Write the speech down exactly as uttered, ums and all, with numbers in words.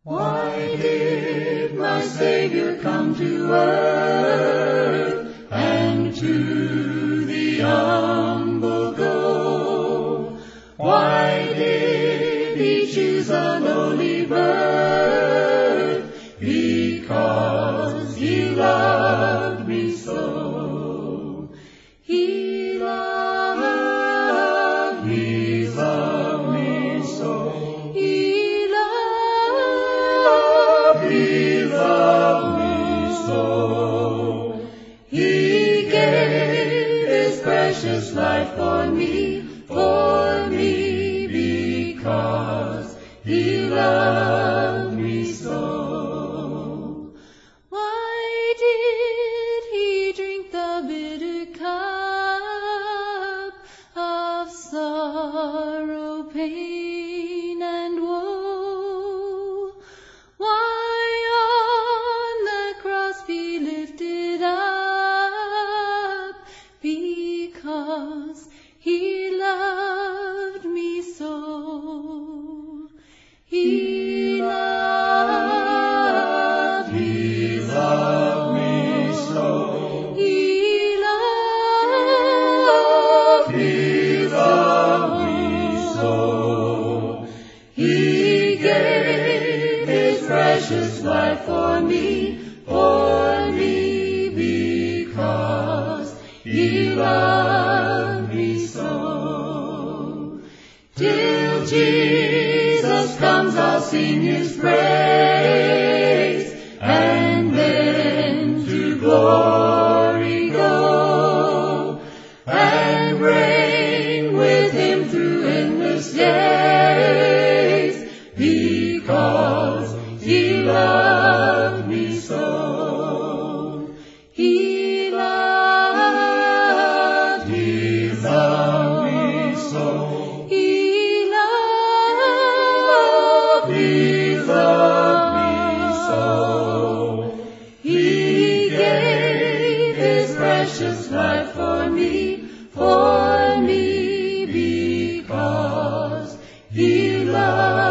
Why did my Savior come to earth and to the humble go? Why did he choose a lowly birth? Because he loved me so. He loved me, he loved me so. He loved, he loved me so. He gave his precious life for me, for me, because he loved me so. Why did he drink the bitter cup of sorrow, pain, and woe? Why on the cross be lifted up? Because he loved me so. He loved, he loved me so. He loved, he loved me so. He gave his precious life for me, for me, because he loved me so. Till Jesus comes, I'll sing his praise, and then to glory go, and reign with him through endless days, because he loved me so. He loved, he loved me so. He loved, he loved me so. He gave his precious life for me, for me, because he loved